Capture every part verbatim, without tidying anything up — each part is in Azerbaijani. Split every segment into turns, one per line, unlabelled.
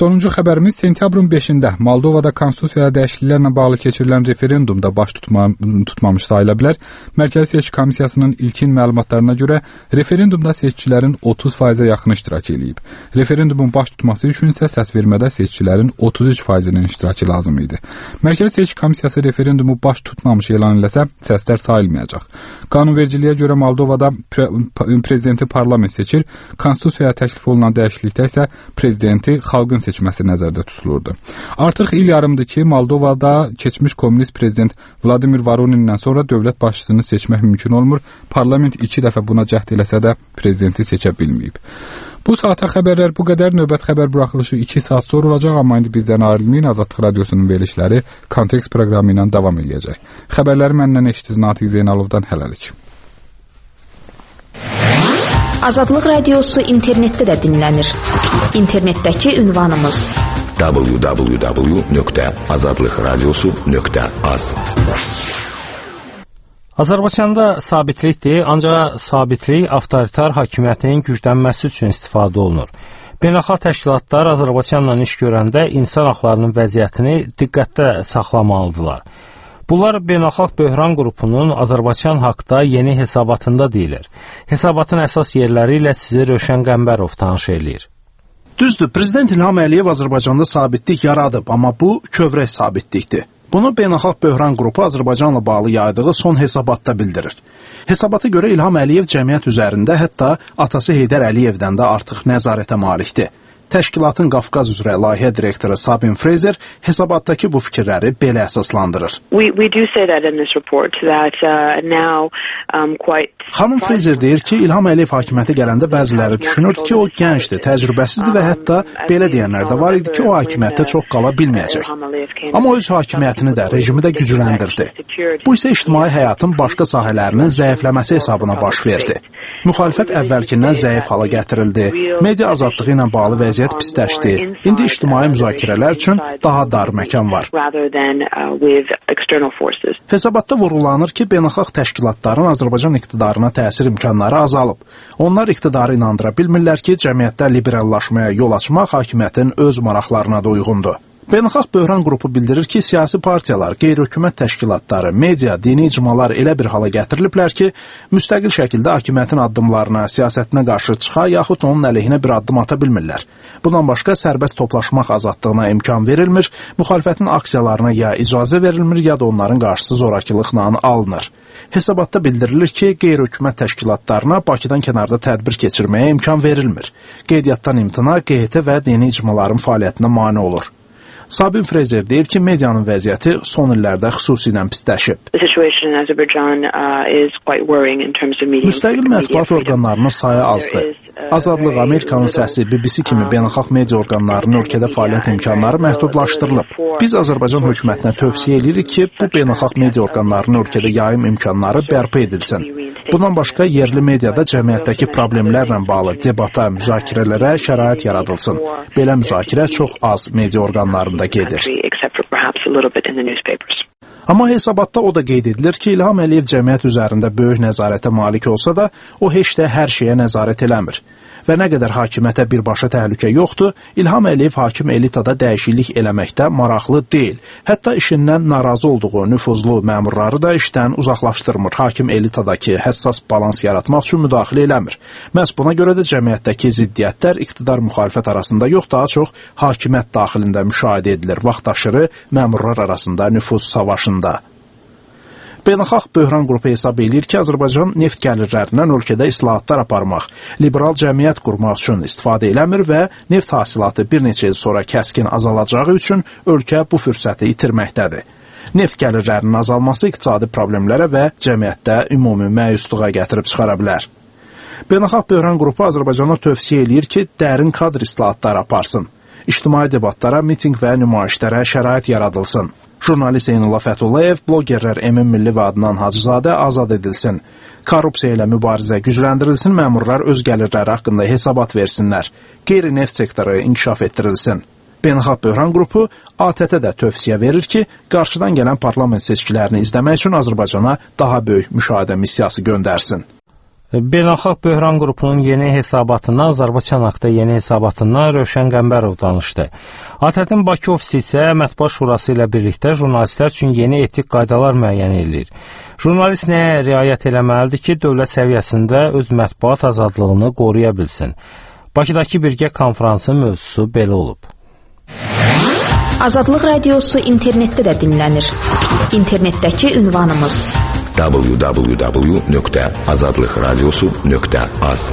Sonuncu xəbərimiz sentyabrın beşində Moldovada konstitusiyaya dəyişikliklərlə bağlı keçirilən referendumda baş tutma, tutmamış sayıla bilər. Mərkəzi Seçki Komissiyasının ilkin məlumatlarına görə referendumda seçicilərin otuz faizə yaxın iştirak edib. Referendumun baş tutması üçün isə səs vermədə seçicilərin otuz üç faizinin iştirakı lazım idi. Mərkəzi Seçki Komissiyası referendumu baş tutmamış elan eləsə, səslər sayılmayacaq. Qanunvericiliyə görə Moldovada pre prezidenti parlament seçir, konstitusiyaya təklif olunan dəyişiklikdə isə prezidenti xalqın seçməsi nəzərdə tutulurdu. Artıq il yarımdır ki, Moldovada keçmiş kommunist prezident Vladimir Voronin'dən sonra dövlət başçısını seçmək mümkün olmur. Parlament iki dəfə buna cəhd eləsə də prezidenti seçə bilməyib. Bu saata xəbərlər bu qədər. Növbət xəbər buraxılışı iki saat sonra olacaq, amma indi bizdən ayrılmayın. Azadlıq Radiosunun verilişləri Kontekst proqramı ilə davam edəcək. Xəbərləri məndən eşitdiniz Natiq Zeynalovdan. Hələlik.
Azadlıq Radiosu internetdə də dinlənir. İnternetdəki ünvanımız
w w w nöqtə azadlıq radiosu nöqtə az.
Azərbaycanda sabitlikdir, ancaq sabitlik avtoritar hakimiyyətin güclənməsi üçün istifadə olunur. Beynəlxalq təşkilatlar Azərbaycanla iş görəndə insan haqlarının vəziyyətini diqqətdə saxlamalıdırlar. Bunlar Beynəlxalq Böhran qrupunun Azərbaycan haqda yeni hesabatında deyilir. Hesabatın əsas yerləri ilə sizi Rövşən Qəmbərov tanış eləyir.
Düzdür, Prezident İlham Əliyev Azərbaycanda sabitlik yaradıb, amma bu kövrək sabitlikdir. Bunu Beynəlxalq Böhran qrupu Azərbaycanla bağlı yaydığı son hesabatda bildirir. Hesabata görə İlham Əliyev cəmiyyət üzərində, hətta atası Heydər Əliyevdən də artıq nəzarətə malikdir. Təşkilatın Qafqaz üzrə layihə direktoru Sabin Fraser hesabatdakı bu fikirləri belə əsaslandırır.
We, we do say that in this report that uh, now um, quite
Xanım Fraser deyir ki, İlham Əliyev hakimiyyətə gələndə bəziləri düşünürdü ki, o gəncdir, təcrübəsizdir və hətta belə deyənlər də var idi ki, o hakimiyyətdə çox qala bilməyəcək. Amma o öz hakimiyyətini də, rejimi də gücləndirdi. Bu isə ictimai həyatın başqa sahələrinin zəifləməsi hesabına baş verdi. Müxalifət əvvəlkindən zəif hala gətirildi. Media azadlığı ilə bağlı vəziyyət pisləşdi. İndi ictimai müzakirələr üçün daha dar məkan var. Hesabatda vurğulanır ki, beynəlxalq təşkilatların Azərbaycan iqtidarına təsir imkanları azalıb. Onlar iqtidarı inandıra bilmirlər ki, cəmiyyətdə liberallaşmaya yol açmaq hakimiyyətin öz maraqlarına da uyğundur. Beynəlxalq Böhran qrupu bildirir ki, siyasi partiyalar, qeyri-hökumət təşkilatları, media, dini icmalar elə bir hala gətiriliblər ki, müstəqil şəkildə hakimiyyətin addımlarına, siyasətinə qarşı çıxa, yaxud onun əleyhinə bir addım ata bilmirlər. Bundan başqa sərbəst toplaşmaq azadlığına imkan verilmir, müxalifətin aksiyalarına ya icazə verilmir, ya da onların qarşısı zorakılıqla alınır. Hesabatda bildirilir ki, qeyri-hökumət təşkilatlarına Bakıdan kənarda tədbir keçirməyə imkan verilmir. Qeydiyyatdan imtina, Q H T və dini icmaların fəaliyyətinə mane olur. Sabin Fraser deyir ki, medianın vəziyyəti son illərdə xüsusilə pisləşib. Müstəqil mətbuat orqanlarının sayı azdır. Azadlıq, Amerikanın səsi, B B C kimi beynəlxalq media orqanlarının ölkədə fəaliyyət imkanları məhdudlaşdırılıb. Biz Azərbaycan hökumətinə tövsiyə edirik ki, bu beynəlxalq media orqanlarının ölkədə yayım imkanları bərpa edilsin. Bundan başqa yerli mediada cəmiyyətdəki problemlərlə bağlı debata, müzakirələrə şərait yaradılsın. Belə müzakirə çox az media orqanlarında gedir. Amma hesabatda o da qeyd edilir ki, İlham Əliyev cəmiyyət üzərində böyük nəzarətə malik olsa da, o heç də hər şeyə nəzarət eləmir. Və nə qədər hakimiyyətə birbaşa təhlükə yoxdur, İlham Əliyev hakim elitada dəyişiklik eləməkdə maraqlı deyil. Hətta işindən narazı olduğu nüfuzlu məmurları da işdən uzaqlaşdırmır. Hakim elitadakı həssas balans yaratmaq üçün müdaxilə eləmir. Məhz buna görə də cəmiyyətdəki ziddiyyətlər iqtidar müxalifət arasında yox, daha çox hakimiyyət daxilində müşahidə edilir. Vaxtaşırı məmurlar arasında nüfuz savaşında. Beynəlxalq Böhran qrupu hesab edir ki, Azərbaycan neft gəlirlərindən ölkədə islahatlar aparmaq, liberal cəmiyyət qurmaq üçün istifadə eləmir və neft hasilatı bir neçə il sonra kəskin azalacağı üçün ölkə bu fürsəti itirməkdədir. Neft gəlirlərinin azalması iqtisadi problemlərə və cəmiyyətdə ümumi məyusluğa gətirib çıxara bilər. Beynəlxalq Böhran qrupu Azərbaycana tövsiyə edir ki, dərin kadr islahatları aparsın. İctimai debatlara, mitinq və nümayişlərə şərait yaradılsın. Jurnalist Zeynullah Fəthullayev, blogerlər Emin Milli və Adnan Hacızadə azad edilsin. Korrupsiya ilə mübarizə gücləndirilsin, məmurlar öz gəlirləri haqqında hesabat versinlər. Qeyri-neft sektoru inkişaf etdirilsin. Beynəlxalq Böhran qrupu A T T də tövsiyə verir ki, qarşıdan gələn parlament seçkilərini izləmək üçün Azərbaycana daha böyük müşahidə missiyası göndərsin.
Beynəlxalq Böhran qrupunun yeni hesabatından, Azərbaycan haqda yeni hesabatından Rövşən Qəmbərov danışdı. ATƏT-in Bakı ofisi isə Mətbuat Şurası ilə birlikdə jurnalistlər üçün yeni etik qaydalar müəyyən edir. Jurnalist nəyə riayət eləməlidir ki, dövlət səviyyəsində öz mətbuat azadlığını qoruya bilsin? Bakıdakı birgə konfransın mövzusu belə olub.
Azadlıq Radiosu internetdə də dinlənir. İnternetdəki ünvanımız
w w w nöqtə azadlıq radiosu nöqtə az.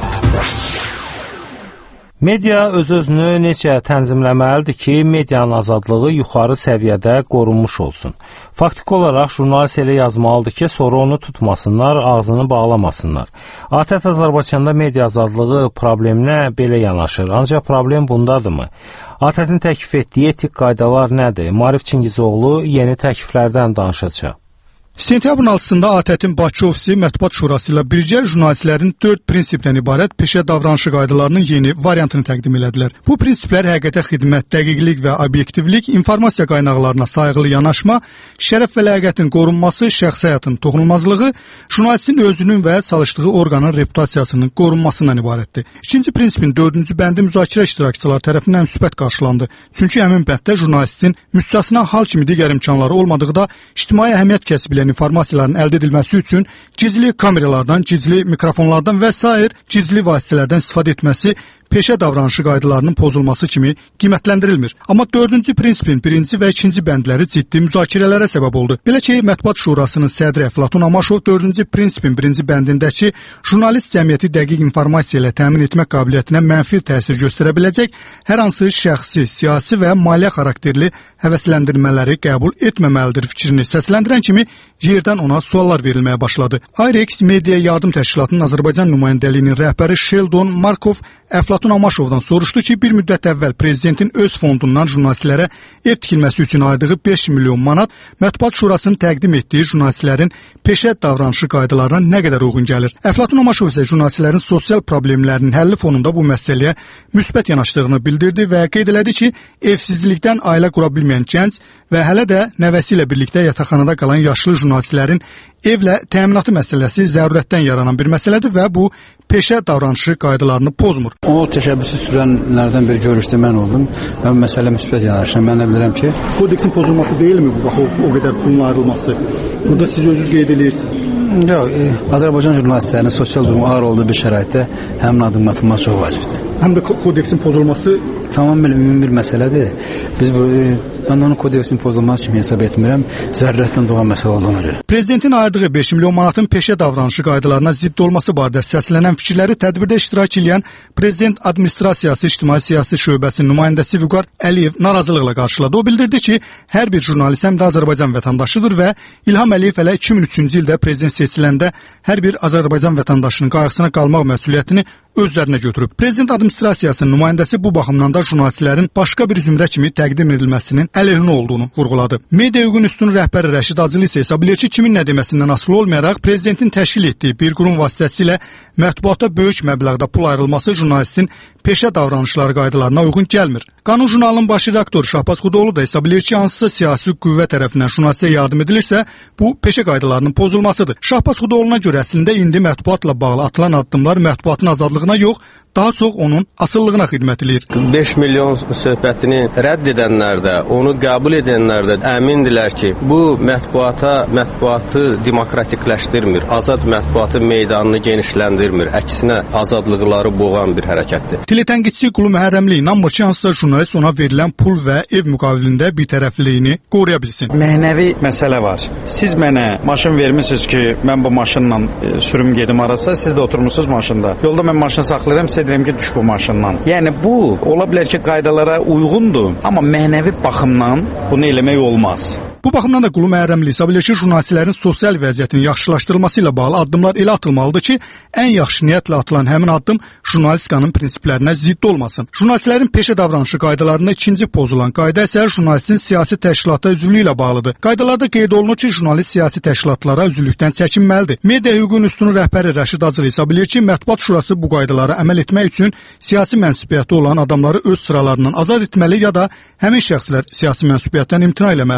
Media öz-özünü necə tənzimləməlidir ki, medianın azadlığı yuxarı səviyyədə qorunmuş olsun? Faktiki olaraq jurnalist elə yazmalıdır ki, sonra onu tutmasınlar, ağzını bağlamasınlar. ATƏT Azərbaycanda media azadlığı probleminə belə yanaşır. Ancaq problem bundadırmı? ATƏT-in təklif etdiyi etik qaydalar nədir? Maarif Çingizoğlu yeni təkliflərdən danışacaq.
Sentyabrın altısında ATƏT-in Bakı ofisi Mətbuat Şurası ilə birgə jurnalistlərin dörd prinsipdən ibarət peşə davranışı qaydalarının yeni variantını təqdim elədilər. Bu prinsiplər həqiqətə xidmət, dəqiqlik və obyektivlik, informasiya qaynaqlarına sayğılı yanaşma, şərəf və ləyaqətin qorunması, şəxsi həyatın toxunulmazlığı, jurnalistin özünün və çalışdığı orqanın reputasiyasının qorunmasından ibarətdir. İkinci prinsipin dördüncü bəndi müzakirə iştirakçıları tərəfindən müsbət qarşılandı. Çünki həmin bənddə jurnalistin müstəsna hal kimi digər imkanları olmadıqda ictimai əhəmiyyət kəsb edən informasiyaların əldə edilməsi üçün gizli kameralardan, gizli mikrofonlardan və sair gizli vasitələrdən istifadə etməsi peşə davranışı qaydalarının pozulması kimi qiymətləndirilmir. Amma dördüncü prinsipin birinci və ikinci bəndləri ciddi müzakirələrə səbəb oldu. Belə ki, Mətbuat Şurasının sədri Əflatun Amaşov dördüncü prinsipin birinci bəndindəki jurnalist cəmiyyəti dəqiq informasiya ilə təmin etmək qabiliyyətinə mənfi təsir göstərə biləcək hər hansı şəxsi, siyasi və maliyyə xarakterli həvəsləndirmələri qəbul etməməlidir fikrini səsləndirən kimi yerdən ona suallar verilməyə başladı. IREX Media Yardım Təşkilatının Azərbaycan nümayəndəliyinin rəhbəri Sheldon Markov Əflatun Amaşovdan soruşdu ki, bir müddət əvvəl prezidentin öz fondundan jurnalistlərə ev tikilməsi üçün ayırdığı beş milyon manat Mətbuat Şurasının təqdim etdiyi jurnalistlərin peşə davranışı qaydalarına nə qədər uyğun gəlir. Əflatun Amaşov isə jurnalistlərin sosial problemlərinin həlli fonunda bu məsələyə müsbət yanaşdığını bildirdi və qeyd elədi ki, evsizlikdən ailə qura bilməyən gənc və hələ də nəvəsi ilə birlikdə yataqxanada qalan yaşlı jurnalistlərin evlə təminatı məsələsi zərurətdən yaranan bir məsələdir və bu peşə davranışı qaydalarını pozmur.
O təşəbbüsü sürənlərdən bir görüşdə mən oldum və məsələ müsbət yanaşır. Mən də bilirəm ki,
kodeksin pozulması deyilmi bu? Bax, o, o qədər pulun ayrılması. Burada siz özünüz qeyd edirsiniz.
Yox, e, Azərbaycan jurnalistlərinin sosial durumu ağır olduğu bir şəraitdə həmin addım atılması çox vacibdir.
Həm də kodeksin pozulması
tamamilə ümumi bir məsələdir. Biz bu e, mən onun kodeksin pozulması kimi hesab etmirəm, zərurətdən doğan məsələ olduğuna görə.
Prezidentin ayırdığı beş milyon manatın peşə davranışı qaydalarına zidd olması barədə səslənən fikirləri tədbirdə iştirak edən Prezident Administrasiyası İctimai Siyasi Şöbəsinin nümayəndəsi Vüqar Əliyev narazılıqla qarşıladı. O bildirdi ki, hər bir jurnalist həm də Azərbaycan vətəndaşıdır və İlham Əliyev hələ iki min üçüncü ildə prezident seçiləndə hər bir Azərbaycan vətəndaşının qayğısına qalmaq məsuliyyətini öz üzərinə götürüb. Prezident Administrasiyasının nümayəndəsi bu baxımdan da jurnalistlərin başqa bir zümrə kimi təqdim edilməsinin əleyhinə olduğunu vurğuladı. Media hüququnun üstün rəhbəri Rəşid Acılı isə hesab edir ki, kimin nə deməsindən asılı olmayaraq prezidentin təşkil etdiyi bir qurum vasitəsilə mətbuata böyük məbləğdə pul ayrılması jurnalistin peşə davranışları qaydalarına uyğun gəlmir. Qanun jurnalının baş redaktoru Şahbaz Xudoğlu da hesab edir ki, hansısa siyasi qüvvə tərəfindən jurnalistə yardım edilirsə, bu peşə qaydalarının pozulmasıdır. Şahbaz Xudoğlu'na görə əslində indi mətbuatla bağlı atılan addımlar mətbuatın azadlığına yox, daha çox onun asıllığına xidmət edir.
beş milyon söhbətini rədd edənlər də, onu qəbul edənlər də əmindirlər ki, bu mətbuata, mətbuatı demokratikləşdirmir, azad mətbuatın meydanını genişləndirmir, əksinə azadlıqları boğan bir hərəkətdir.
Teletənqidçi Qulu Məhərrəmli inanmır ki, hansısa jurnalist ona verilən pul və ev müqavilində bitərəfliyini qoruya bilsin.
Mənəvi məsələ var. Siz mənə maşın vermisiniz ki, mən bu maşınla e, sürüm gedim arasa, siz də oturmuşsunuz maşında. Yolda mən maşını saxlayıram, sizə deyirəm ki, düş bu maşından. Yəni bu, ola bilər ki, qaydalara uyğundur, amma mənəvi baxımdan bunu eləmək olmaz.
Bu baxımdan da Qulu Məhərrəmli hesab edir ki, jurnalistlərin sosial vəziyyətinin yaxşılaşdırılması ilə bağlı addımlar elə atılmalıdır ki, ən yaxşı niyyətlə atılan həmin addım jurnalistikanın prinsiplərinə zidd olmasın. Jurnalistlərin peşə davranışı qaydalarında ikinci pozulan qayda isə jurnalistin siyasi təşkilata üzvlüyü ilə bağlıdır. Qaydalarda qeyd olunur ki, jurnalist siyasi təşkilatlara üzvlükdən çəkinməlidir. Media hüququnun üstün rəhbəri Rəşid Acılı hesab edir ki, Mətbuat Şurası bu qaydalara əməl etmək üçün siyasi mənsubiyyəti olan adamları öz sıralarından azad etməli ya da həmin şəxslər siyasi mənsubiyyətdən imtina eləməlidirlər.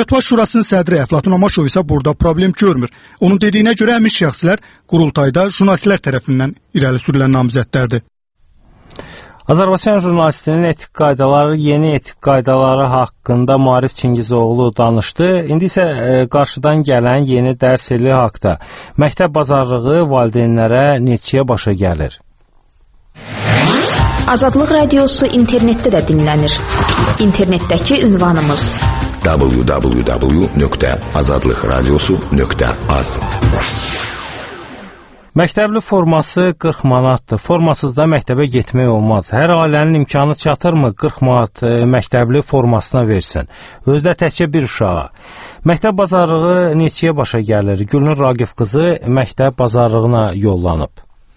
Mətbuat Şurasının sədri Əflatun Amaşov isə burada problem görmür. Onun dediyinə görə həmin şəxslər qurultayda jurnalistlər tərəfindən irəli sürülən namizədlərdir.
Azərbaycan jurnalistinin etik qaydaları, yeni etik qaydaları haqqında Maarif Çingizoğlu danışdı. İndi isə e, qarşıdan gələn yeni dərs ili haqda məktəb bazarlığı valideynlərə neçəyə başa gəlir?
Azadlıq Radiosu internetdə də dinlənir. İnternetdəki ünvanımız
w w w nöqtə azadlıq radiosu nöqtə az.
Məktəbli forması qırx manatdır. Formasız da məktəbə getmək olmaz. Hər ailənin imkanı çatırmı qırx manat e, məktəbli formasına versin. Özdə təkcə bir uşağa. Məktəb bazarlığı neçəyə başa gəlir? Gülnur Raqif qızı məktəb bazarlığına yollanıb.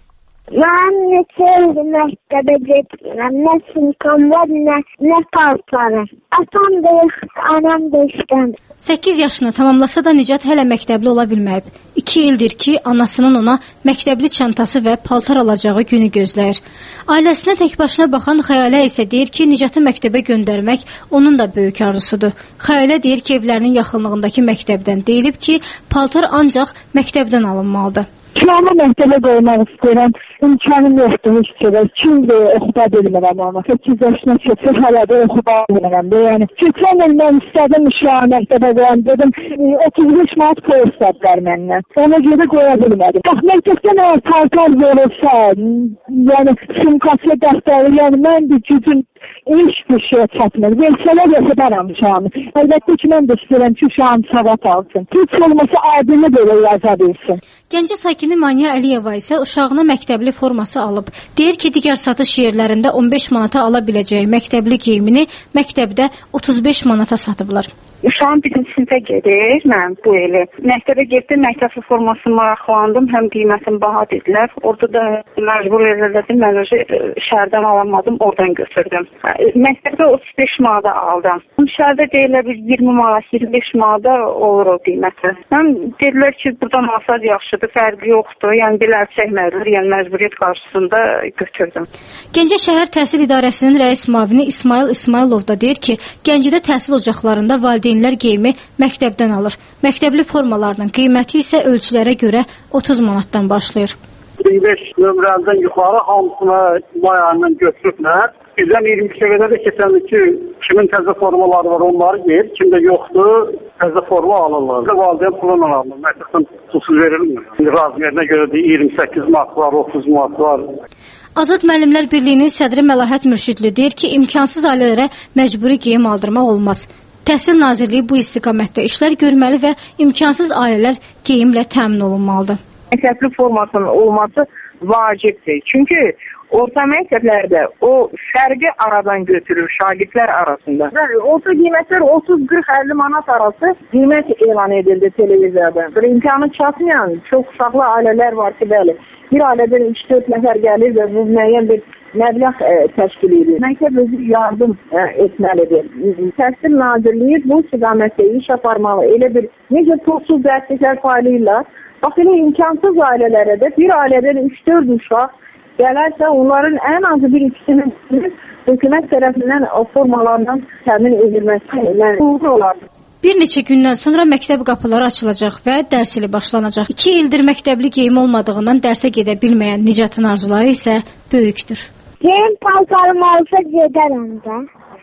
Mən neçə ildir məktəbə getmirəm. Nə sumkam var, nə, nə paltarım. Atam da yoxdur, anam da işləmir.
səkkiz yaşını tamamlasa da Nicat hələ məktəbli ola bilməyib. iki ildir ki, anasının ona məktəbli çantası və paltar alacağı günü gözləyir. Ailəsinə tək başına baxan Xəyalə isə deyir ki, Nicatı məktəbə göndərmək onun da böyük arzusudur. Xəyalə deyir ki, evlərinin yaxınlığındakı məktəbdən deyilib ki, paltar ancaq məktəbdən alınmalıdır.
Uşağımı məktəbə qoymaq istəyirəm. İmkanım yoxdur heç qədər. Kimdə oxuda bilmirəm ama. səkkiz yaşına keçir, hələ də oxuda bilmirəm. Yəni, keçən il mən istədim uşağı məktəbə qoyam. Dedim, otuz beş manat pul istədilər məndən. Ona görə qoya bilmədim. Bax, məktəbdən əgər paltar verirsə, yəni, sumkası, dəftəri, yəni, mən də gücüm heç bir şey çatmır. Versələr yaxıdaram uşağımı. Əlbəttə ki, mən də istəyirəm ki, uşağım savad alsın. Heç olmasa adını belə yaza bilsin.
Gəncə sakini Maniya Əliyeva isə uşağına məktəbli forması alıb. Deyir ki, digər satış yerlərində on beş manata ala biləcəyi məktəbli geyimini məktəbdə otuz beş manata satıblar.
Uşağım bizim sinifə gedir, mən bu ili. Məktəbə getdim, məktəbli formasını maraqlandım, həm qiymətini baha dedilər. Orada da məcbur edildim, mən önce şəhərdən alamadım, oradan götürdüm. Məktəbdə otuz beş manata aldım. Şəhərdə deyirlər bir iyirmi manat, iyirmi beş manata olur o qiyməti. Mən dedilər ki, buradan alsaq yaxşıdır, fərqi yoxdur, yəni bilər çəkməlidir, yəni məcburiyyət qarşısında götürdüm.
Gəncə şəhər təhsil idarəsinin rəis müavini İsmail İsmailov da deyir ki, Gəncədə təhsil ocaqlarında valideynlər geyimi məktəbdən alır. Məktəbli formalarının qiyməti isə ölçülərə görə otuz manatdan başlayır.
iyirmi beş nömrədən yuxarı hamısına bayanından götürüblər. Bizdən iyirmi ikə qədər də keçən ki, kimin təzə formaları var onları yer, kimdə yoxdur, təzə forma alırlar. Valideyn pulunla alınır, məktəbdən pulsuz verilmir. Razmiyərinə görə də iyirmi səkkiz manat var, otuz manat var.
Azad Müəllimlər Birliyinin sədri Məlahət Mürşidli deyir ki, imkansız ailələrə məcburi geyim aldırmaq olmaz. Təhsil Nazirliyi bu istiqamətdə işlər görməli və imkansız ailələr geyimlə təmin olunmalıdır.
Məktəbli formasının olması vacibdir. Çünki orta məktəblərdə o fərqi aradan götürür şagirdlər arasında. Orta qiymətlər otuz qırx əlli manat arası qiymət elan edildi televiziyada. Bir imkanı çatmayan çox uşaqlı ailələr var ki, bəli, bir ailədən üç dörd nəfər gəlir və bu müəyyən bir məbləğ e, təşkil edir. Məktəb özü yardım e, etməlidir. Təhsil Nazirliyi bu istiqamətdə iş aparmalı. Elə bir necə pulsuz dərsliklər paylayırlar. Bax, elə imkansız ailələrə də bir ailədən üç dörd uşaq gələrsə, onların ən azı bir ikisinin hökumət tərəfindən o formalardan təmin edilməsi uğurlu olar.
Bir neçə gündən sonra məktəb qapıları açılacaq və dərs ili başlanacaq. İki ildir məktəbli geyim olmadığından dərsə gedə bilməyən Nicatın arzuları isə böyükdür.
Geyim paltarım olsa gedərəm də.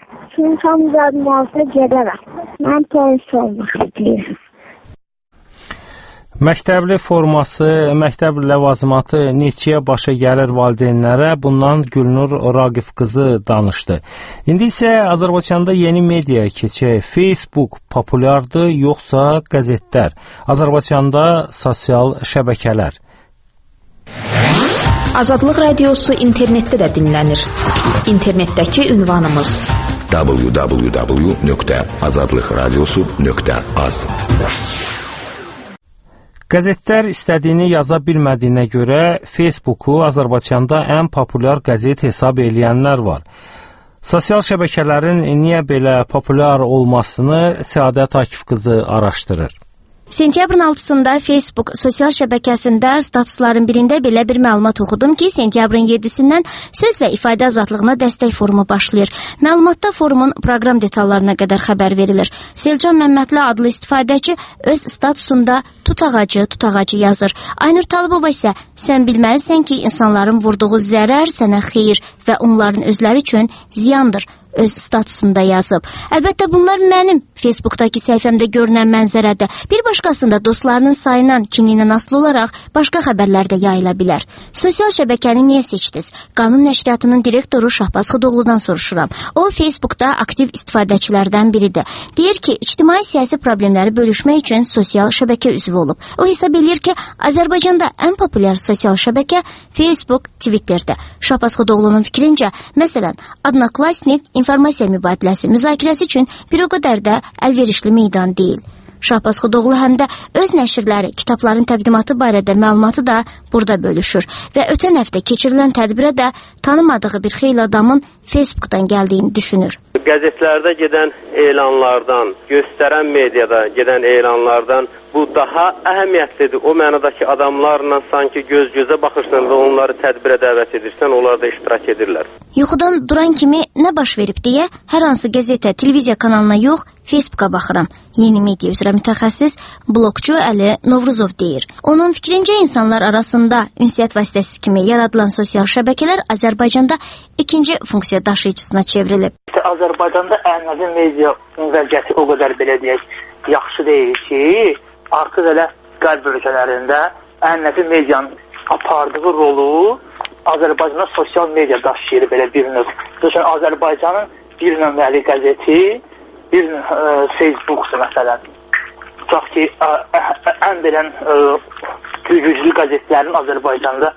Sumkam olsa gedərəm. Mən polis olmaq istəyirəm.
Məktəbli forması, məktəb ləvazimatı neçəyə başa gəlir valideynlərə, bundan Gülnur Raqif qızı danışdı. İndi isə Azərbaycanda yeni media keçək. Facebook populyardır, yoxsa qəzetlər? Azərbaycanda sosial şəbəkələr.
Azadlıq Radiosu internetdə də dinlənir. İnternetdəki ünvanımız
w w w nöqtə azadlıq radiosu nöqtə az.
Qəzetlər istədiyini yaza bilmədiyinə görə Facebooku Azərbaycanda ən populyar qəzet hesab eləyənlər var. Sosial şəbəkələrin niyə belə populyar olmasını Səadət Akif qızı araşdırır.
Sentyabrın altısında Facebook sosial şəbəkəsində statusların birində belə bir məlumat oxudum ki, sentyabrın yedisindən söz və ifadə azadlığına dəstək forumu başlayır. Məlumatda forumun proqram detallarına qədər xəbər verilir. Selcan Məmmədli adlı istifadəçi öz statusunda tut ağacı, tut ağacı yazır. Aynur Talıbova isə sən bilməlisən ki, insanların vurduğu zərər sənə xeyir və onların özləri üçün ziyandır öz statusunda yazıb. Əlbəttə bunlar mənim Facebookdakı səhifəmdə görünən mənzərədə. Bir başqasında dostlarının sayından, kimliyindən asılı olaraq başqa xəbərlər də yayıla bilər. Sosial şəbəkəni niyə seçdiniz? Qanun Nəşriyyatının direktoru Şahbaz Xıdoğludan soruşuram. O, Facebookda aktiv istifadəçilərdən biridir. Deyir ki, ictimai siyasi problemləri bölüşmək üçün sosial şəbəkə üzvü olub. O hesab edir ki, Azərbaycanda ən populyar sosial şəbəkə Facebook, Twitterdir. Şahbaz Xıdoğlunun fikrincə, məsələn, Adnaklasnik informasiya mübadiləsi, müzakirəsi üçün bir o qədər də əlverişli meydan deyil. Şahbaz Xıdoğlu həm də öz nəşrləri, kitabların təqdimatı barədə məlumatı da burada bölüşür və ötən həftə keçirilən tədbirə də tanımadığı bir xeyli adamın Facebookdan gəldiyini düşünür.
Qəzetlərdə gedən elanlardan, göstərən mediada gedən elanlardan bu daha əhəmiyyətlidir. O mənadakı adamlarla sanki göz-gözə baxırsan və onları tədbirə dəvət edirsən, onlar da iştirak edirlər.
Yuxudan duran kimi nə baş verib deyə hər hansı qəzetə, televiziya kanalına yox, Facebooka baxıram. Yeni media üzrə mütəxəssis blogçu Əli Novruzov deyir. Onun fikrincə insanlar arasında ünsiyyət vasitəsi kimi yaradılan sosial şəbəkələr Azərbaycanda ikinci funksiya daşıyıcısına çevrilib.
Azərbaycanda ənənəvi media vəziyyəti o qədər belə deyək, yaxşı deyil ki, artıq elə qərb ölkələrində ənənəvi medianın apardığı rolu Azərbaycanda sosial media daşıyır belə bir növ. Çünki Azərbaycanın bir nömrəli qəzeti, bir növ Facebook'su məsələn. Tutaq ki, ən bilən güclü qəzetlərin Azərbaycanda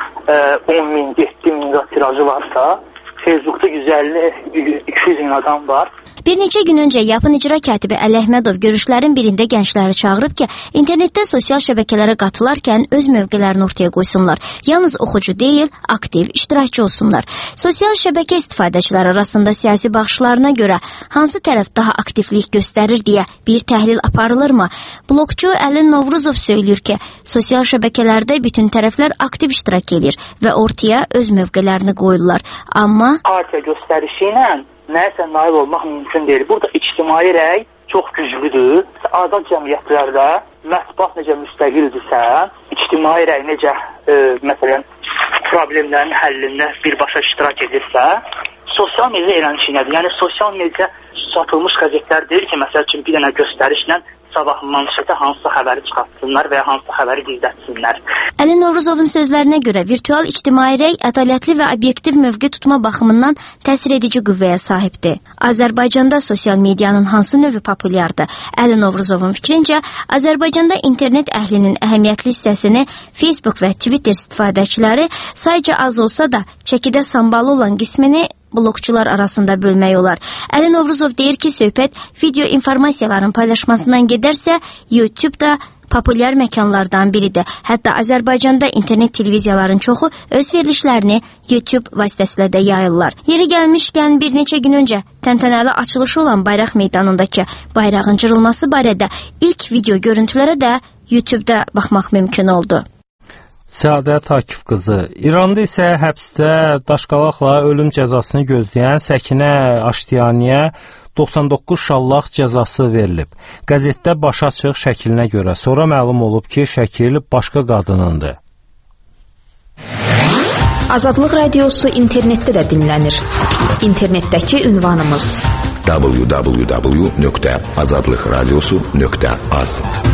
on min, yeddi min tirajı varsa, Facebook'da yüz əlli iki yüz min adam var.
Bir neçə gün öncə Yapın icra katibi Əli Əhmədov görüşlərin birində gəncləri çağırıb ki, internetdə sosial şəbəkələrə qatılarkən öz mövqelərini ortaya qoysunlar. Yalnız oxucu deyil, aktiv iştirakçı olsunlar. Sosial şəbəkə istifadəçilər arasında siyasi baxışlarına görə hansı tərəf daha aktivlik göstərir deyə bir təhlil aparılırmı? Blogçu Əli Novruzov söylüyor ki, sosial şəbəkələrdə bütün tərəflər aktiv iştirak edir və ortaya öz mövqelərini qoyurlar. Amma
partiya göstərişi ilə nəsə nail olmaq mümkün deyil. Burada ictimai rəy çox güclüdür. Azad cəmiyyətlərdə mətbuat necə müstəqildirsə, ictimai rəy necə e, məsələn problemlərin həllində birbaşa iştirak edirsə, sosial media elənin içinədir. Yəni sosial media satılmış qəzetlər deyir ki, məsəl üçün bir dənə göstərişlə sabah manşetə hansısa xəbəri çıxartsınlar və ya hansısa xəbəri gizlətsinlər.
Əli Novruzovun sözlərinə görə virtual ictimai rəy ədalətli və obyektiv mövqe tutma baxımından təsir edici qüvvəyə sahibdir. Azərbaycanda sosial medianın hansı növü populyardır? Əli Novruzovun fikrincə, Azərbaycanda internet əhlinin əhəmiyyətli hissəsini Facebook və Twitter istifadəçiləri sayca az olsa da çəkidə sambalı olan qismini blogçular arasında bölmək olar. Əli Novruzov deyir ki, söhbət video informasiyaların paylaşmasından gedərsə, YouTube da populyar məkanlardan biridir. Hətta Azərbaycanda internet televiziyaların çoxu öz verilişlərini YouTube vasitəsilə də yayırlar. Yeri gəlmişkən bir neçə gün öncə təntənəli açılışı olan Bayraq meydanındakı bayrağın cırılması barədə ilk video görüntülərə də YouTube'da baxmaq mümkün oldu.
Səadət Akif qızı. İranda isə həbsdə daşqalaqla ölüm cəzasını gözləyən Səkinə Aştiyaniyə doxsan doqquz şallaq cəzası verilib. Qəzetdə başı açıq şəklinə görə sonra məlum olub ki, şəkil başqa qadınındır.
Azadlıq radiosu internetdə də dinlənir. İnternetdəki ünvanımız
w w w nöqtə azadlıq radiosu nöqtə az.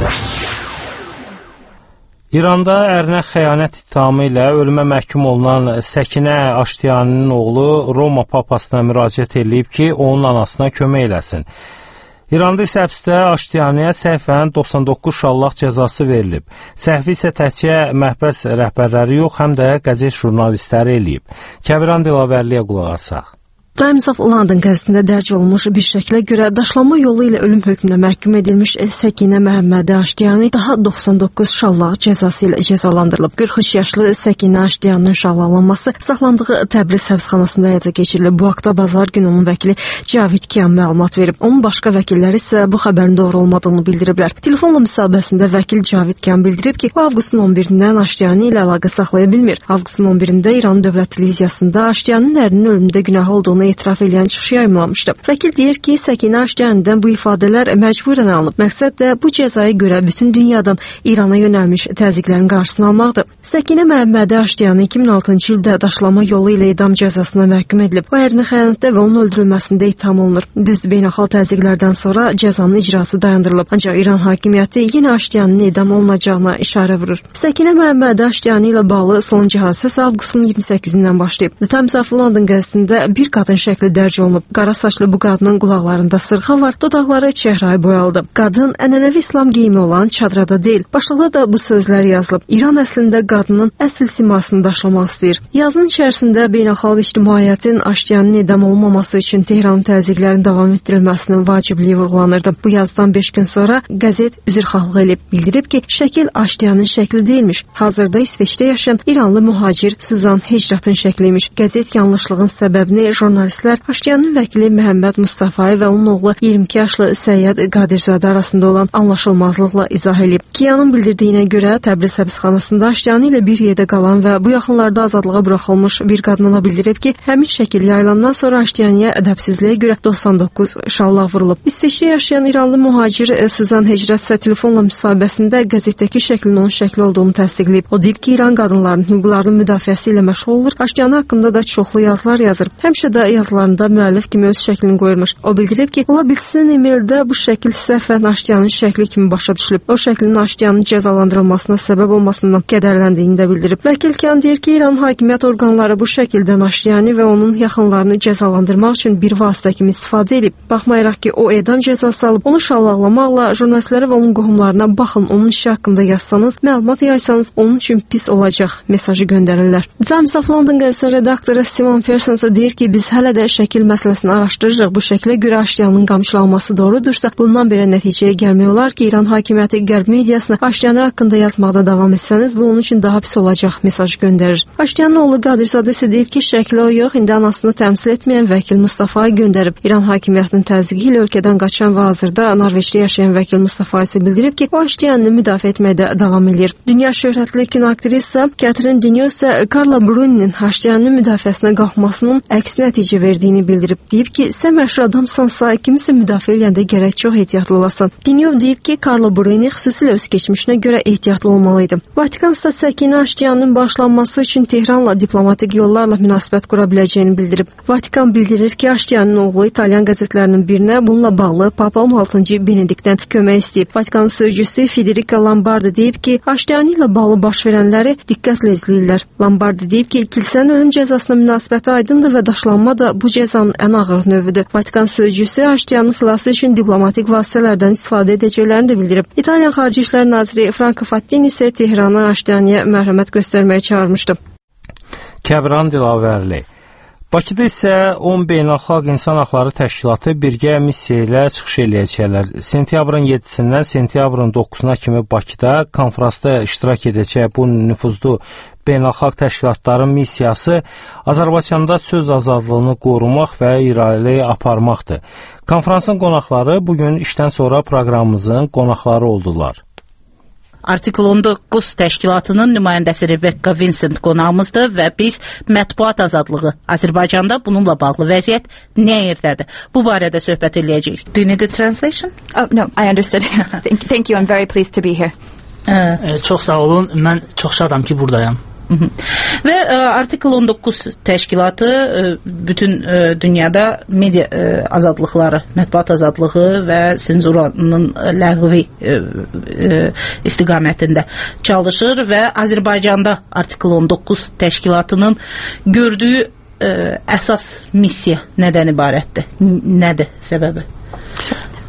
İranda ərinə xəyanət ittihamı ilə ölümə məhkum olunan Səkinə Aştiyaninin oğlu Roma papasına müraciət edib ki, onun anasına kömək eləsin. İranda isə həbsdə Aştiyaniyə səhvən doxsan doqquz şallaq cəzası verilib. Səhvi isə təkcə məhbəs rəhbərləri yox, həm də qəzet jurnalistləri eləyib. Kəbiran Dilavərliyə qulaq asaq.
Times of London qəzetində dərc olunmuş bir şəklə görə daşlanma yolu ilə ölüm hökmünə məhkum edilmiş Səkinə Məhəmmədi Aştiyani daha doxsan doqquz şallaq cəzası ilə cəzalandırılıb. qırx üç yaşlı Səkinə Aştiyaninin şallaqlanması saxlandığı Təbriz həbsxanasında həyata keçirilib. Bu haqda bazar günü onun vəkili Cavid Kiyan məlumat verib. Onun başqa vəkilləri isə bu xəbərin doğru olmadığını bildiriblər. Telefonla müsahibəsində vəkil Cavid Kiyan bildirib ki, o avqustun on birindən Aştiyani ilə əlaqə saxlaya bilmir. Avqustun on birində İran Dövlət Televiziyasında Aştiyaninin ərinin ölümündə günahı olduğunu etiraf edən çıxış yayımlamışdı. Vəkil deyir ki, Səkinə Aştiyanidən bu ifadələr məcburən alınıb. Məqsəd də bu cəzaya görə bütün dünyadan İrana yönəlmiş təzyiqlərin qarşısını almaqdır. Səkinə Məhəmmədi Aştiyani iki min altıncı ildə daşlama yolu ilə edam cəzasına məhkum edilib. O ərinə xəyanətdə və onun öldürülməsində ittiham olunur. Düz beynəlxalq təzyiqlərdən sonra cəzanın icrası dayandırılıb. Ancaq İran hakimiyyəti yenə Aştiyaninin edam olunacağına işarə vurur. Səkinə Məhəmmədi Aştiyani ilə bağlı sonuncu hadisə avqustun iyirmi səkkizindən başlayıb. The Times of London qəzetində bir qadın şəkli dərc olunub. Qara saçlı bu qadının qulaqlarında sırxa var, dodaqları çəhrayı boyalıdır. Qadın ənənəvi İslam geyimi olan çadrada deyil. Başlıqda da bu sözlər yazılıb. İran əslində qadının əsl simasını daşlamaq istəyir. Yazının içərisində beynəlxalq ictimaiyyətin Aştiyaninin edam olmaması üçün Tehranın təzyiqlərin davam etdirilməsinin vacibliyi vurğulanırdı. Bu yazıdan beş gün sonra qəzet üzrxahlıq edib bildirib ki, şəkil Aştiyanın şəkli deyilmiş. Hazırda İsveçdə yaşayan İranlı mühacir Suzan Hecratın şəkliymiş. Qəzet yanlışlığın səbəbini jurnalistlər Aştiyanın vəkili Məhəmməd Mustafayev və onun oğlu iyirmi iki yaşlı Səyyad Qadirzadə arasında olan anlaşılmazlıqla izah edib. Kiyanın bildirdiyinə görə Təbriz həbsxanasında Aştiyani ilə bir yerdə qalan və bu yaxınlarda azadlığa buraxılmış bir qadın ona bildirib ki, həmin şəkil yayılandan sonra Aştiyaniyə ədəbsizliyə görə doxsan doqquz şallaq vurulub. İsveçdə yaşayan İranlı mühacir Suzan Hecrat isə telefonla müsahibəsində qəzetdəki şəklin onun şəkli olduğunu təsdiqləyib. O deyib ki, İran qadınlarının hüquqlarının müdafiəsi ilə məşğul olur. Aştiyani haqqında da çoxlu yazılar yazır. Həmişə də yazılarında müəllif kimi öz şəklini qoyurmuş. O bildirib ki, ola bilsin e-maildə bu şəkil səhvən Aştiyanın şəkli kimi başa düşülüb. O şəklin Aştiyanın cəzalandırılmasına səbəb olmasından kədərləndiyini də bildirib. Vəkil Kiyan deyir ki, İran hakimiyyət orqanları bu şəkildən Aştiyani və onun yaxınlarını cəzalandırmaq üçün bir vasitə kimi istifadə edib. Baxmayaraq ki, o edam cəzası alıb, onu şallaqlamaqla jurnalistlərə və onun qohumlarına baxın, onun işi haqqında yazsanız, məlumat yaysanız, onun üçün pis olacaq mesajı göndərirlər. Times of London qəzetinin redaktoru Simon Parsons deyir ki, biz hələ də şəkil məsələsini araşdırırıq. Bu şəklə görə Aştiyanın qamçılanması doğrudursa, bundan belə nəticəyə gəlmək olar ki, İran hakimiyyəti qərb mediasına Aştiyanı haqqında yazmaqda davam etsəniz, bu onun üçün daha pis olacaq mesaj göndərir. Aştiyanın oğlu Qadirzadə isə deyib ki, şəkli o yox, indi anasını təmsil etməyən vəkil Mustafa'yı göndərib. İran hakimiyyətinin təzyiqi ilə ölkədən qaçan və hazırda Norveçdə yaşayan vəkil Mustafa isə bildirib ki, o Aştiyanını müdafiə etməkdə davam edir. Dünya şöhrətli kinoaktrisa Catherine Deneuve isə Carla Bruni'nin Aştiyanının müdafiəsinə qalxmasının əks nəticə verdiyini bildirib. Deyib ki, sən məşhur adamsansa, kimisə müdafiə edəndə gərək çox ehtiyatlı olasan. Deneuve deyib ki, Carla Bruni xüsusilə öz keçmişinə görə ehtiyatlı olmalıydı. Vatikan isə Səkinə Aştiyanının bağışlanması üçün Tehranla diplomatik yollarla münasibət qura biləcəyini bildirib. Vatikan bildirir ki, Aştiyanın oğlu İtalyan qəzetlərinin birinə bununla bağlı Papa on altıncı Benediktdən kömək istəyib. Vatikanın sözcüsü Federica Lombardi deyib ki, Aştiyani ilə bağlı baş verənləri diqqətlə izləyirlər. Lombardi deyib ki, kilsənin ölüm cəzasına münasibəti aydındır və daşlanma da bu cəzanın ən ağır növüdür. Vatikan sözcüsü Aştiyanın xilası üçün diplomatik vasitələrdən istifadə edəcəklərini də bildirib. İtalyan Xarici İşlər naziri Franco Frattini isə Tehranı Aştiyaniyə mərhəmət göstərməyə çağırmışdı.
Kəbran Dilavərli. Bakıda isə on Beynəlxalq İnsan Haqları Təşkilatı birgə missiya ilə çıxış eləyəcəklər. Sentyabrın yeddisindən sentyabrın doqquzuna kimi Bakıda konfransda iştirak edəcək bu nüfuzlu beynəlxalq təşkilatların missiyası Azərbaycanda söz azadlığını qorumaq və irəli aparmaqdır. Konfransın qonaqları bugün işdən sonra proqramımızın qonaqları oldular.
Artikl on doqquz təşkilatının nümayəndəsi Rebecca Vincent qonağımızdır və biz mətbuat azadlığı Azərbaycanda bununla bağlı vəziyyət nə yerdədir? Bu barədə söhbət eləyəcəyik. Do you need a translation?
Oh, no, I understood. thank, thank you, I'm very pleased to be here.
Ee, çox sağ olun, mən çox şadam ki, buradayam.
Və ə, Artikl on doqquz təşkilatı ə, bütün ə, dünyada media ə, azadlıqları, mətbuat azadlığı və senzuranın ləğvi ə, ə, istiqamətində çalışır və Azərbaycanda Artikl on doqquz təşkilatının gördüyü ə, əsas missiya nədən ibarətdir? Nədir səbəbi?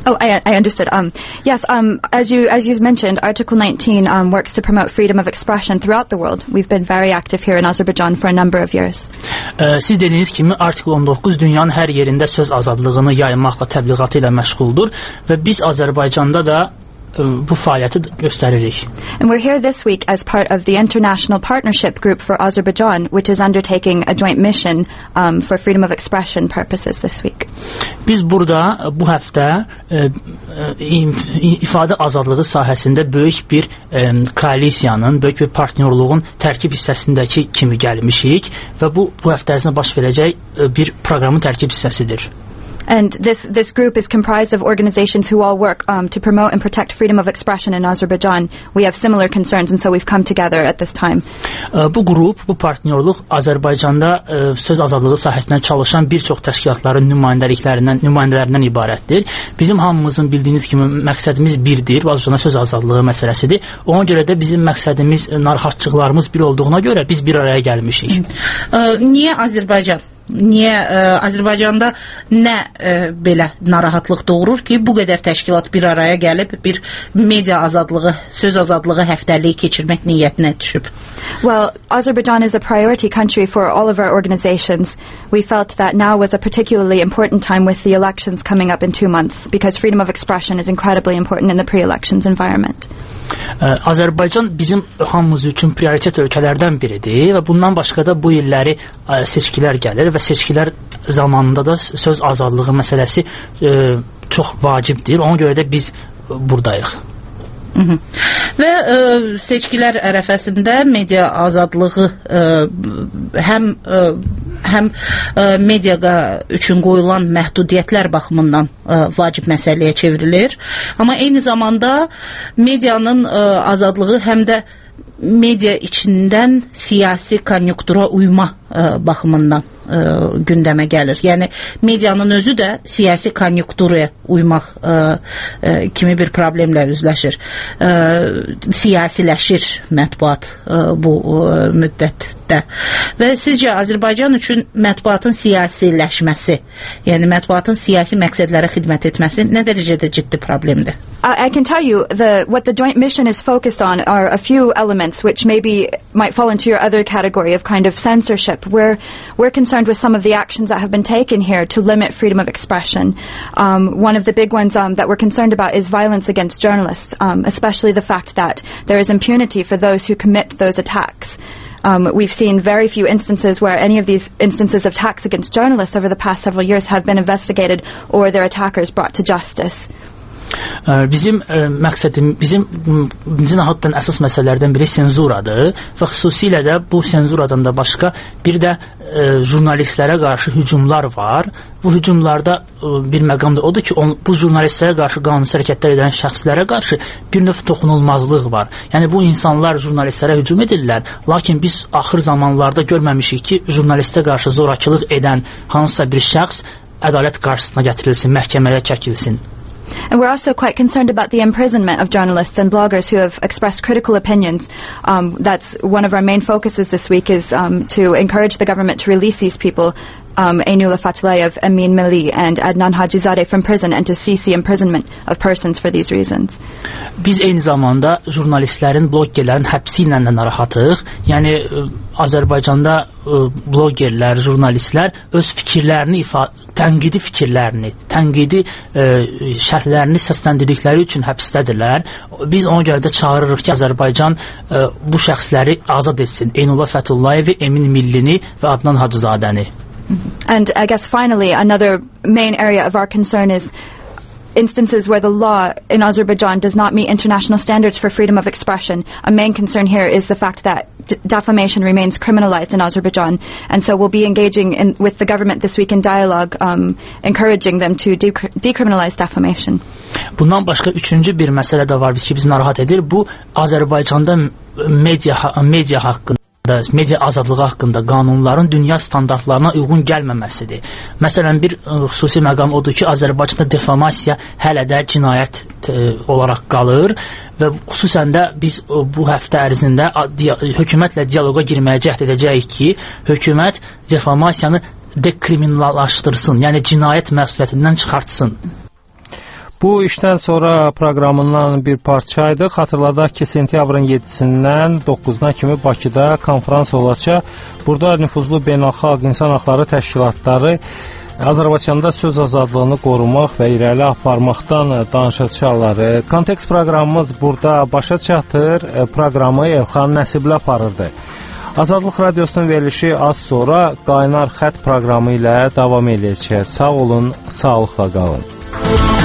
Oh, I, I understood. Um, yes, um, as you as you mentioned, Article nineteen um, works to promote freedom of expression throughout the world. We've been very active here in Azerbaijan for a number of years.
Ee, siz dediyiniz kimi Article on doqquz dünyanın hər yerində söz azadlığını yaymaqla, təbliğatı ilə məşğuldur və biz Azərbaycanda da bu fəaliyyəti göstəririk.
And we're here this week as part of the International Partnership Group for Azerbaijan, which is undertaking a joint mission um, for freedom of expression purposes this week.
Biz burada bu həftə e, e, ifadə azadlığı sahəsində böyük bir e, koalisiyanın, böyük bir partnyorluğun tərkib hissəsindəki kimi gəlmişik və bu bu həftə ərzində baş verəcək e, bir proqramın tərkib hissəsidir.
And this, this group is comprised of organizations who all work um, to promote and protect freedom of expression in Azerbaijan. We have similar concerns, and so we've come together at this time.
Bu grup, bu partnyorluq Azərbaycanda söz azadlığı sahəsində çalışan bir çox təşkilatların nümayəndəliklərindən, nümayəndələrindən ibarətdir. Bizim hamımızın bildiyiniz kimi məqsədimiz birdir, Azərbaycanda söz azadlığı məsələsidir. Ona görə də bizim məqsədimiz, narahatçılıqlarımız bir olduğuna görə biz bir araya gəlmişik.
Niyə Azərbaycan? Niyə ə, Azərbaycanda nə ə, belə narahatlıq doğurur ki, bu qədər təşkilat bir araya gəlib bir media azadlığı, söz azadlığı həftəliyi keçirmək niyyətinə düşüb?
Well, Azerbaijan is a priority country for all of our organizations. We felt that now was a particularly important time with the elections coming up in two months because freedom of expression is incredibly important in the pre-elections environment.
Azərbaycan bizim hamımız üçün prioritet ölkələrdən biridir və bundan başqa da bu illəri seçkilər gəlir və seçkilər zamanında da söz azadlığı məsələsi e, çox vacibdir. Ona görə də biz buradayıq.
Hı -hı. Və ə, seçkilər ərəfəsində media azadlığı ə, həm ə, həm ə, media üçün qoyulan məhdudiyyətlər baxımından ə, vacib məsələyə çevrilir. Amma eyni zamanda medianın ə, azadlığı həm də media içindən siyasi konjunktura uyma ə, baxımından ə, gündəmə gəlir. Yəni medianın özü də siyasi konjunkturaya uymaq ə, ə, kimi bir problemlə üzləşir. Ə, siyasiləşir mətbuat ə, bu ə, müddətdə. Və sizcə Azərbaycan üçün mətbuatın siyasiləşməsi, yəni mətbuatın siyasi məqsədlərə xidmət etməsi nə dərəcədə ciddi problemdir?
I, I can tell you the what the joint mission is focused on are a few elements which maybe might fall into your other category of kind of censorship. We're we're concerned with some of the actions that have been taken here to limit freedom of expression. Um, one of the big ones um, that we're concerned about is violence against journalists, um, especially the fact that there is impunity for those who commit those attacks. Um, we've seen very few instances where any of these instances of attacks against journalists over the past several years have been investigated or their attackers brought to justice.
Bizim məqsədim, bizim bizim haqqdan əsas məsələlərdən biri senzuradır və xüsusilə də bu senzuradan da başqa bir də e, jurnalistlərə qarşı hücumlar var. Bu hücumlarda e, bir məqam da odur ki, on, bu jurnalistlərə qarşı qanunsuz hərəkətlər edən şəxslərə qarşı bir növ toxunulmazlıq var. Yəni bu insanlar jurnalistlərə hücum edirlər, lakin biz axır zamanlarda görməmişik ki, jurnalistə qarşı zorakılıq edən hansısa bir şəxs ədalət qarşısına gətirilsin, məhkəməyə çəkilsin.
And we're also quite concerned about the imprisonment of journalists and bloggers who have expressed critical opinions. Um, that's one of our main focuses this week is um, to encourage the government to release these people, um, Aynullah Fatlayev, Amin Milli and Adnan Hacizadeh from prison and to cease the imprisonment of persons for these reasons.
Biz eyni zamanda jurnalistlərin, bloggerlərin həbsi ilə də narahatıq. Yəni Azərbaycanda bloggerlər, jurnalistlər öz fikirlərini, tənqidi fikirlərini, tənqidi e, şərhlərini səsləndirdikləri üçün həbsdədirlər. Biz ona görə də çağırırıq ki, Azərbaycan e, bu şəxsləri azad etsin. Aynullah Fəthullayevi, Emin Millini və Adnan Hacızadəni.
And I guess finally another main area of our concern is instances where the law in Azerbaijan does not meet international standards for freedom of expression. A main concern here is the fact that d defamation remains criminalized in Azerbaijan, and so we'll be engaging in, with the government this week in dialogue, um, encouraging them to de decriminalize defamation.
Bundan başqa üçüncü bir məsələ də var ki, bizi narahat edir. Bu Azərbaycanda media media haqqında, media azadlığı haqqında qanunların dünya standartlarına uyğun gəlməməsidir. Məsələn, bir ə, xüsusi məqam odur ki, Azərbaycanda defamasiya hələ də cinayət ə, olaraq qalır və xüsusən də biz ə, bu həftə ərzində dia hökumətlə dialoqa girməyə cəhd edəcəyik ki, hökumət defamasiyanı dekriminallaşdırsın, yəni cinayət məsuliyyətindən çıxartsın.
Bu işdən sonra proqramından bir parçaydı. Xatırladaq ki, sentyabrın yeddisindən doqquzuna kimi Bakıda konfrans olacaq. Burada nüfuzlu beynəlxalq insan haqları təşkilatları Azərbaycanda söz azadlığını qorumaq və irəli aparmaqdan danışacaqlar. Kontekst proqramımız burada başa çatır. Proqramı Elxan Nəsibli aparırdı. Azadlıq Radiosunun verilişi az sonra Qaynar Xətt proqramı ilə davam edəcək. Sağ olun, sağlıqla qalın.